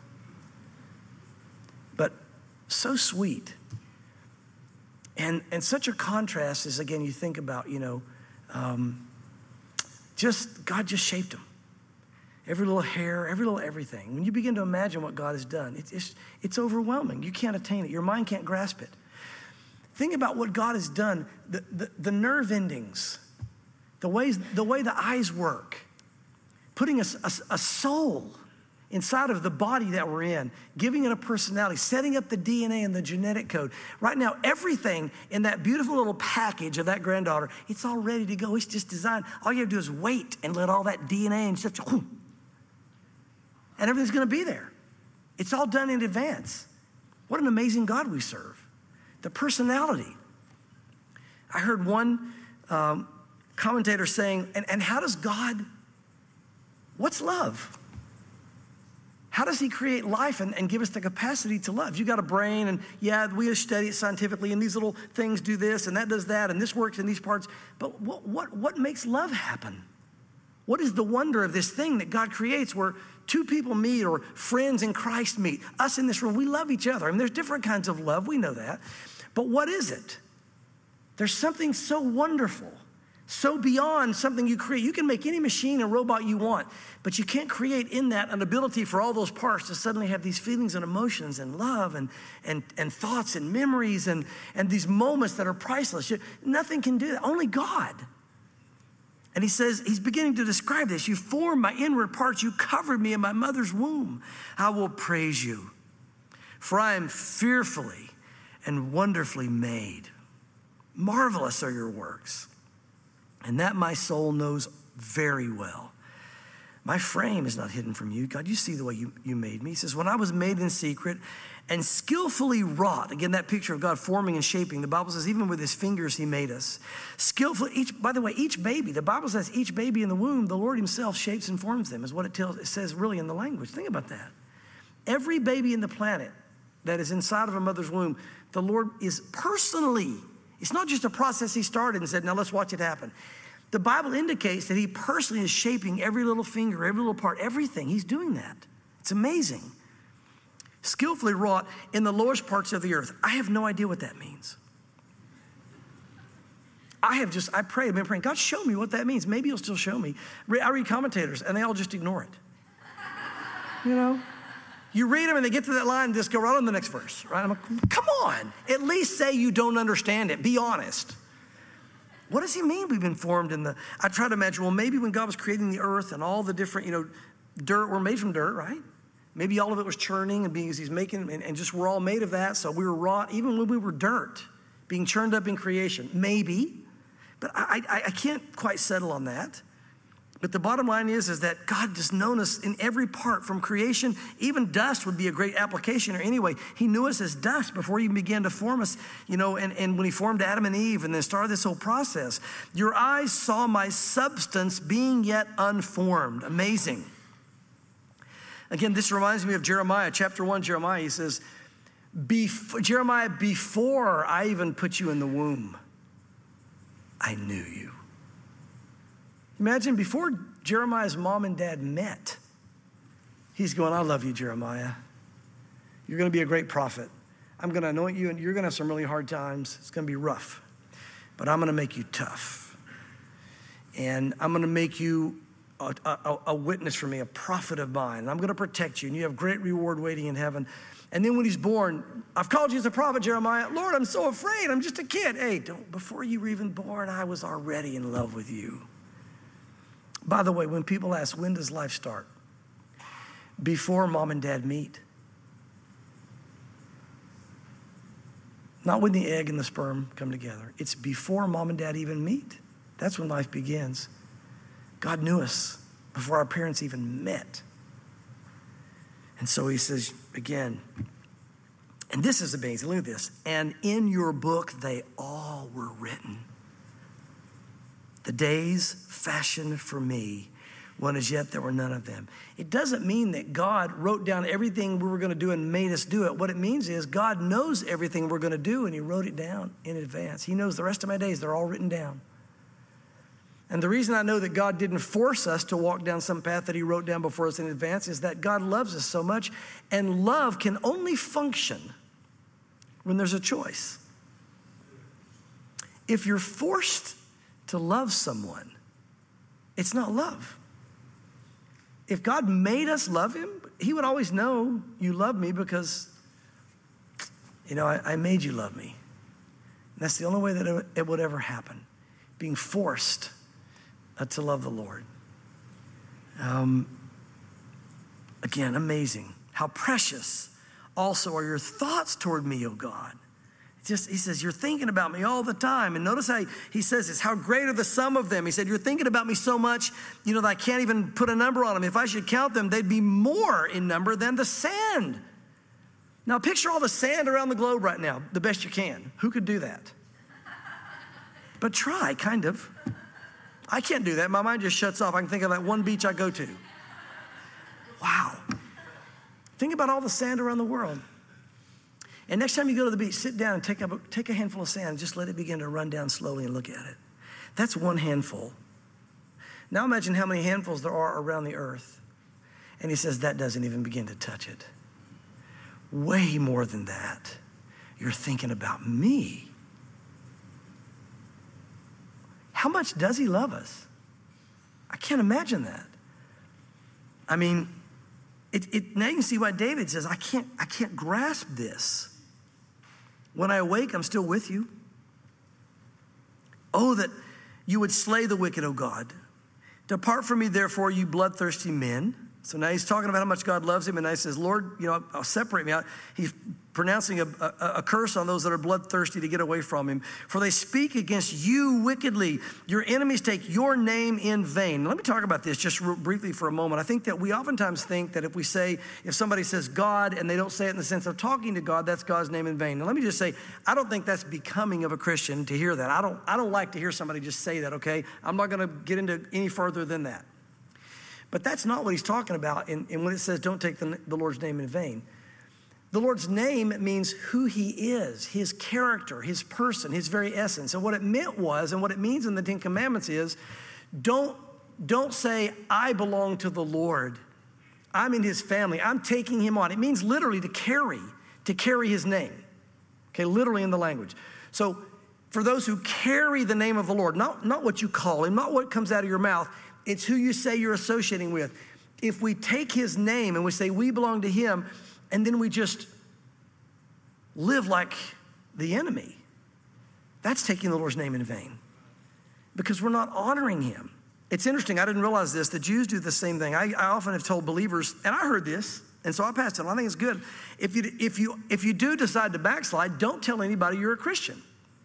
But so sweet. And, and such a contrast as, again, you think about, you know, um, just, God just shaped them. Every little hair, every little everything. When you begin to imagine what God has done, it's, it's, it's overwhelming. You can't attain it. Your mind can't grasp it. Think about what God has done. The, the, the nerve endings, the, ways, the way the eyes work, putting a, a, a soul inside of the body that we're in, giving it a personality, setting up the D N A and the genetic code. Right now, everything in that beautiful little package of that granddaughter, it's all ready to go. It's just designed. All you have to do is wait and let all that D N A and stuff, and everything's going to be there. It's all done in advance. What an amazing God we serve. The personality. I heard one um, commentator saying, and, and how does God, what's love? How does he create life and, and give us the capacity to love? You got a brain, and yeah, we study it scientifically, and these little things do this, and that does that, and this works in these parts. But what, what, what makes love happen? What is the wonder of this thing that God creates where two people meet or friends in Christ meet? Us in this room, we love each other. I mean, there's different kinds of love. We know that. But what is it? There's something so wonderful, so beyond something you create. You can make any machine and robot you want, but you can't create in that an ability for all those parts to suddenly have these feelings and emotions and love and, and, and thoughts and memories and, and these moments that are priceless. You, nothing can do that. Only God. And he says, he's beginning to describe this. You formed my inward parts. You covered me in my mother's womb. I will praise you, for I am fearfully and wonderfully made. Marvelous are your works, and that my soul knows very well. My frame is not hidden from you. God, you see the way you, you made me. He says, when I was made in secret and skillfully wrought, again, that picture of God forming and shaping, the Bible says even with his fingers he made us. Skillfully, each, by the way, each baby, the Bible says each baby in the womb, the Lord himself shapes and forms them, is what it tells. It says really in the language. Think about that. Every baby in the planet that is inside of a mother's womb, the Lord is personally, it's not just a process he started and said, now let's watch it happen. The Bible indicates that he personally is shaping every little finger, every little part, everything. He's doing that. It's amazing. Skillfully wrought in the lowest parts of the earth. I have no idea what that means. I have just, I prayed, I've been praying, God, show me what that means. Maybe he'll still show me. I read commentators and they all just ignore it. You know? You read them and they get to that line and just go right on the next verse, right? I'm like, come on, at least say you don't understand it. Be honest. What does he mean we've been formed in the, I try to imagine, well, maybe when God was creating the earth and all the different, you know, dirt, we're made from dirt, right? Maybe all of it was churning and being, he's making, and, and just we're all made of that. So we were wrought, even when we were dirt, being churned up in creation. Maybe, but I, I, I can't quite settle on that. But the bottom line is, is that God has known us in every part from creation. Even dust would be a great application. Or anyway, he knew us as dust before he even began to form us, you know, and, and when he formed Adam and Eve and then started this whole process. Your eyes saw my substance being yet unformed. Amazing. Again, this reminds me of Jeremiah, chapter one, Jeremiah. He says, Bef- Jeremiah, before I even put you in the womb, I knew you. Imagine before Jeremiah's mom and dad met, he's going, I love you, Jeremiah. You're going to be a great prophet. I'm going to anoint you, and you're going to have some really hard times. It's going to be rough, but I'm going to make you tough. And I'm going to make you a, a, a witness for me, a prophet of mine. And I'm going to protect you, and you have great reward waiting in heaven. And then when he's born, I've called you as a prophet, Jeremiah. Lord, I'm so afraid. I'm just a kid. Hey, don't, before you were even born, I was already in love with you. By the way, when people ask, when does life start? Before mom and dad meet. Not when the egg and the sperm come together. It's before mom and dad even meet. That's when life begins. God knew us before our parents even met. And so he says, again, and this is amazing, look at this. And in your book, they all were written. The days fashioned for me, when as yet there were none of them. It doesn't mean that God wrote down everything we were going to do and made us do it. What it means is God knows everything we're going to do, and he wrote it down in advance. He knows the rest of my days, they're all written down. And the reason I know that God didn't force us to walk down some path that he wrote down before us in advance is that God loves us so much, and love can only function when there's a choice. If you're forced to love someone, it's not love. If God made us love him, he would always know you love me because, you know, I, I made you love me. And that's the only way that it, it would ever happen, being forced uh, to love the Lord. Um, again, amazing. How precious also are your thoughts toward me, O God. Just, he says, you're thinking about me all the time. And notice how he, he says this, how great are the sum of them. He said, you're thinking about me so much, you know, that I can't even put a number on them. If I should count them, they'd be more in number than the sand. Now picture all the sand around the globe right now, the best you can. Who could do that? But try, kind of. I can't do that. My mind just shuts off. I can think of that one beach I go to. Wow. Think about all the sand around the world. And next time you go to the beach, sit down and take a, take a handful of sand and just let it begin to run down slowly and look at it. That's one handful. Now imagine how many handfuls there are around the earth. And he says that doesn't even begin to touch it. Way more than that. You're thinking about me. How much does he love us? I can't imagine that. I mean, it, it, now you can see why David says, I can't, I can't grasp this. When I awake, I'm still with you. Oh, that you would slay the wicked, O God. Depart from me, therefore, you bloodthirsty men. So now he's talking about how much God loves him. And now he says, Lord, you know, I'll separate me out. He pronouncing a, a, a curse on those that are bloodthirsty to get away from him. For they speak against you wickedly. Your enemies take your name in vain. Let me talk about this just real briefly for a moment. I think that we oftentimes think that if we say, if somebody says God and they don't say it in the sense of talking to God, that's God's name in vain. Now let me just say, I don't think that's becoming of a Christian to hear that. I don't, I don't like to hear somebody just say that, okay? I'm not gonna get into any further than that. But that's not what he's talking about in, in when it says don't take the, the Lord's name in vain. The Lord's name means who he is, his character, his person, his very essence. And what it meant was, and what it means in the Ten Commandments is, don't, don't say, I belong to the Lord. I'm in his family. I'm taking him on. It means literally to carry, to carry his name. Okay, literally in the language. So for those who carry the name of the Lord, not, not what you call him, not what comes out of your mouth, it's who you say you're associating with. If we take his name and we say we belong to him, and then we just live like the enemy, that's taking the Lord's name in vain because we're not honoring him. It's interesting, I didn't realize this, the Jews do the same thing. I, I often have told believers, and I heard this, and so I passed it on. I think it's good. If you, if you, if you do decide to backslide, don't tell anybody you're a Christian.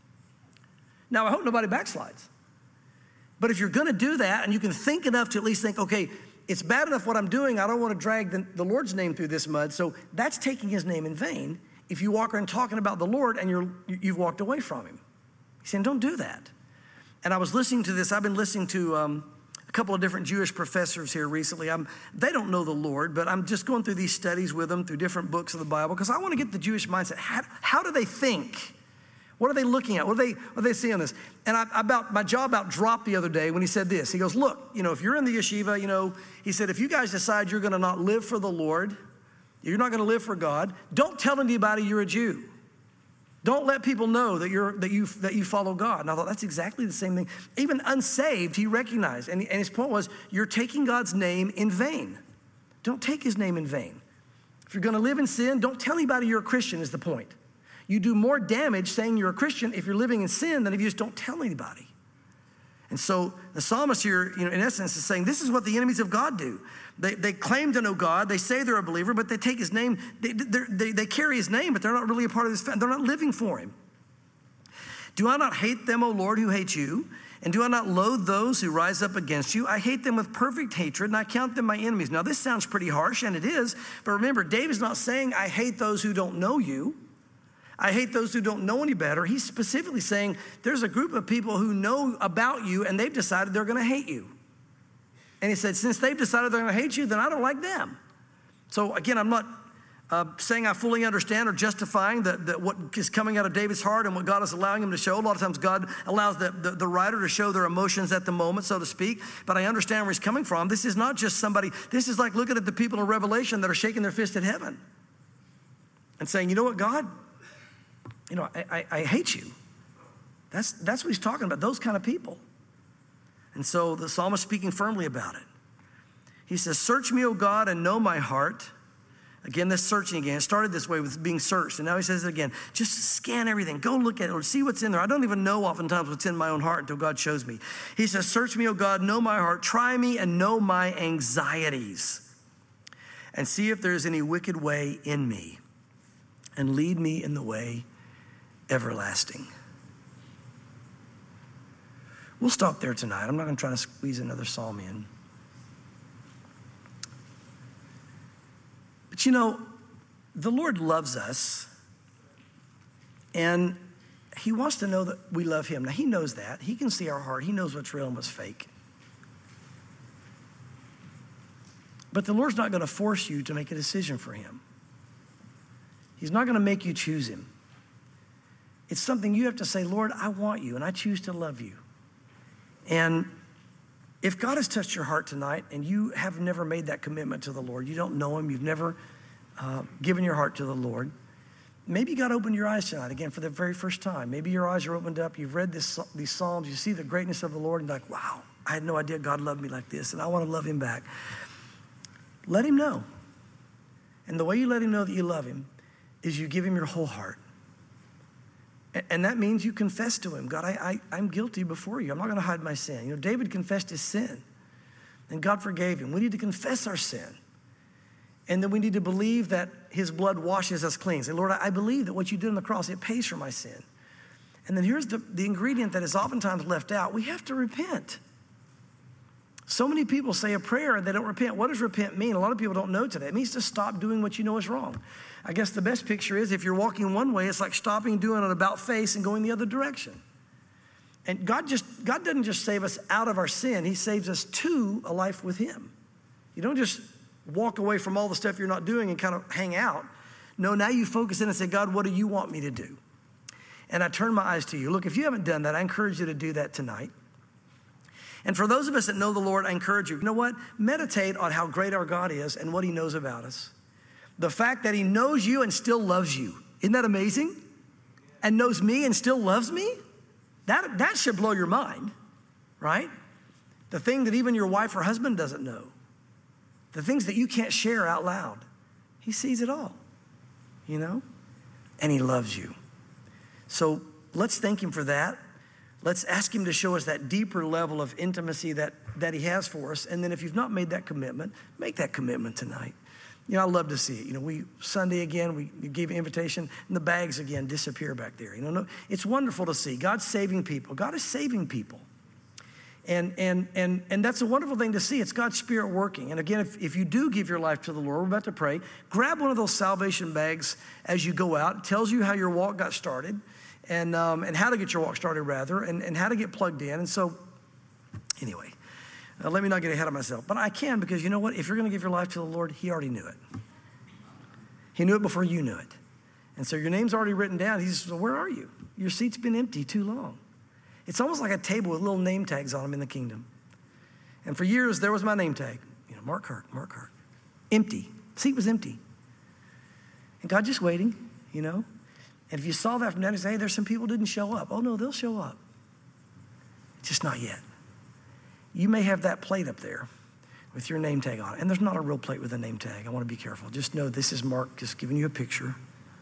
Now, I hope nobody backslides. But if you're gonna do that, and you can think enough to at least think, okay, it's bad enough what I'm doing, I don't want to drag the, the Lord's name through this mud, so that's taking his name in vain if you walk around talking about the Lord and you're, you've walked away from him. He's saying, don't do that. And I was listening to this, I've been listening to um, a couple of different Jewish professors here recently. I'm, they don't know the Lord, but I'm just going through these studies with them through different books of the Bible because I want to get the Jewish mindset. How, how do they think? What are they looking at? What are they, what are they seeing this? And I, about my jaw about dropped the other day when he said this. He goes, look, you know, if you're in the yeshiva, you know, he said, if you guys decide you're going to not live for the Lord, you're not going to live for God, don't tell anybody you're a Jew. Don't let people know that you're that you that you follow God. And I thought that's exactly the same thing. Even unsaved, he recognized, and, and his point was, you're taking God's name in vain. Don't take his name in vain. If you're going to live in sin, don't tell anybody you're a Christian is the point. You do more damage saying you're a Christian if you're living in sin than if you just don't tell anybody. And so the psalmist here, you know, in essence is saying this is what the enemies of God do. They, they claim to know God. They say they're a believer, but they take his name. They, they, they carry his name, but they're not really a part of his family. They're not living for him. Do I not hate them, O Lord, who hate you? And do I not loathe those who rise up against you? I hate them with perfect hatred, and I count them my enemies. Now, this sounds pretty harsh, and it is. But remember, David's not saying, I hate those who don't know you. I hate those who don't know any better. He's specifically saying there's a group of people who know about you and they've decided they're going to hate you. And he said, since they've decided they're going to hate you, then I don't like them. So again, I'm not uh, saying I fully understand or justifying the, the, what is coming out of David's heart and what God is allowing him to show. A lot of times God allows the, the, the writer to show their emotions at the moment, so to speak. But I understand where he's coming from. This is not just somebody, this is like looking at the people in Revelation that are shaking their fist at heaven and saying, you know what, God? You know, I, I, I hate you. That's, that's what he's talking about, those kind of people. And so the psalmist speaking firmly about it. He says, search me, O God, and know my heart. Again, this searching again. It started this way with being searched. And now he says it again. Just scan everything. Go look at it or see what's in there. I don't even know oftentimes what's in my own heart until God shows me. He says, search me, O God, know my heart. Try me and know my anxieties. And see if there is any wicked way in me. And lead me in the way everlasting. We'll stop there tonight. I'm not going to try to squeeze another psalm in. But you know, the Lord loves us, and he wants to know that we love him. Now, he knows that. He can see our heart. He knows what's real and what's fake. But the Lord's not going to force you to make a decision for him. He's not going to make you choose him. It's something you have to say, Lord, I want you, and I choose to love you. And if God has touched your heart tonight and you have never made that commitment to the Lord, you don't know him, you've never uh, given your heart to the Lord, maybe God opened your eyes tonight again for the very first time. Maybe your eyes are opened up, you've read this, these Psalms, you see the greatness of the Lord, and you're like, wow, I had no idea God loved me like this, and I want to love him back. Let him know. And the way you let him know that you love him is you give him your whole heart. And that means you confess to him, God, I, I, I'm guilty before you. I'm not going to hide my sin. You know, David confessed his sin, and God forgave him. We need to confess our sin And then we need to believe that his blood washes us clean. Say, Lord, I believe that what you did on the cross, it pays for my sin. And then here's the, the ingredient that is oftentimes left out. We have to repent. So many people say a prayer and they don't repent. What does repent mean? A lot of people don't know today. It means to stop doing what you know is wrong. I guess the best picture is if you're walking one way, it's like stopping doing an about face and going the other direction. And God just God doesn't just save us out of our sin. He saves us to a life with him. You don't just walk away from all the stuff you're not doing and kind of hang out. No, now you focus in and say, God, what do you want me to do? And I turn my eyes to you. Look, if you haven't done that, I encourage you to do that tonight. And for those of us that know the Lord, I encourage you, you know what? Meditate on how great our God is and what he knows about us. The fact that he knows you and still loves you. Isn't that amazing? And knows me and still loves me? That, that should blow your mind, right? The thing that even your wife or husband doesn't know. The things that you can't share out loud. He sees it all, you know? And he loves you. So let's thank him for that. Let's ask him to show us that deeper level of intimacy that, that he has for us. And then if you've not made that commitment, make that commitment tonight. You know, I love to see it. You know, we, Sunday again, we, we gave an invitation, and the bags again disappear back there. You know, no, it's wonderful to see. God's saving people. God is saving people. And and and and that's a wonderful thing to see. It's God's Spirit working. And again, if, if you do give your life to the Lord, we're about to pray, grab one of those salvation bags as you go out. It tells you how your walk got started and um, and how to get your walk started, rather, and, and how to get plugged in. And so, anyway, uh, let me not get ahead of myself. But I can, because you know what? If you're going to give your life to the Lord, he already knew it. He knew it before you knew it. And so your name's already written down. He says, well, where are you? Your seat's been empty too long. It's almost like a table with little name tags on them in the kingdom. And for years, there was my name tag. You know, Mark Kirk, Mark Kirk. Empty. Seat was empty. And God just waiting, you know. And if you saw that from down, you say, hey, there's some people who didn't show up. Oh, no, they'll show up. Just not yet. You may have that plate up there with your name tag on it. And there's not a real plate with a name tag. I want to be careful. Just know this is Mark just giving you a picture.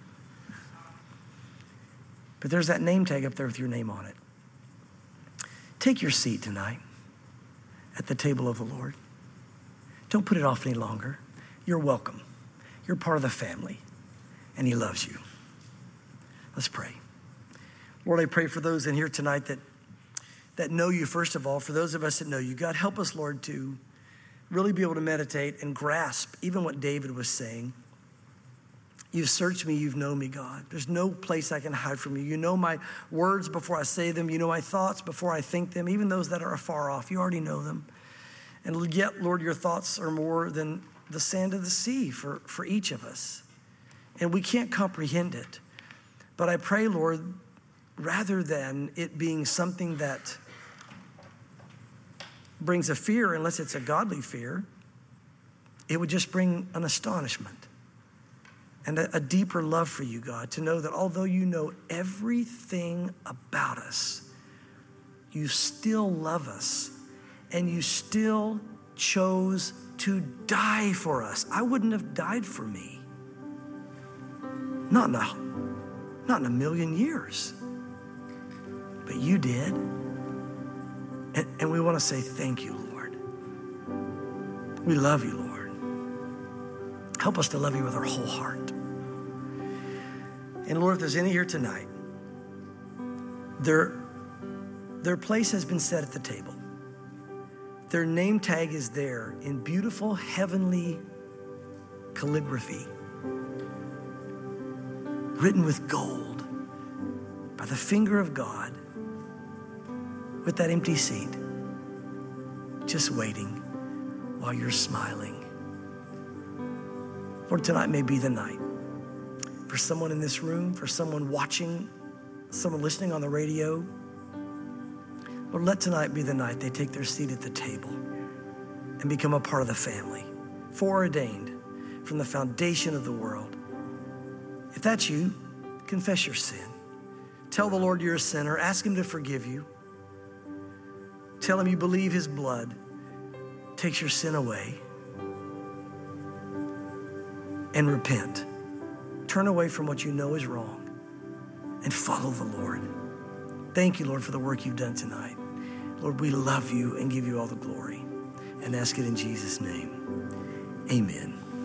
But there's that name tag up there with your name on it. Take your seat tonight at the table of the Lord. Don't put it off any longer. You're welcome. You're part of the family, and he loves you. Let's pray. Lord, I pray for those in here tonight that, that know you, first of all. For those of us that know you, God, help us, Lord, to really be able to meditate and grasp even what David was saying. You've searched me, you've known me, God. There's no place I can hide from you. You know my words before I say them. You know my thoughts before I think them, even those that are afar off. You already know them. And yet, Lord, your thoughts are more than the sand of the sea for, for each of us. And we can't comprehend it. But I pray, Lord, rather than it being something that brings a fear, unless it's a godly fear, it would just bring an astonishment. And a, a deeper love for you, God, to know that although you know everything about us, you still love us and you still chose to die for us. I wouldn't have died for me. Not in a, not in a million years. But you did. And, and we want to say thank you, Lord. We love you, Lord. Help us to love you with our whole heart. And Lord, if there's any here tonight, their, their place has been set at the table. Their name tag is there in beautiful heavenly calligraphy, written with gold by the finger of God, with that empty seat, just waiting while you're smiling. Lord, tonight may be the night for someone in this room, for someone watching, someone listening on the radio. Lord, let tonight be the night they take their seat at the table and become a part of the family, foreordained from the foundation of the world. If that's you, confess your sin. Tell the Lord you're a sinner. Ask him to forgive you. Tell him you believe his blood takes your sin away. And repent. Turn away from what you know is wrong and follow the Lord. Thank you, Lord, for the work you've done tonight. Lord, we love you and give you all the glory and ask it in Jesus' name. Amen.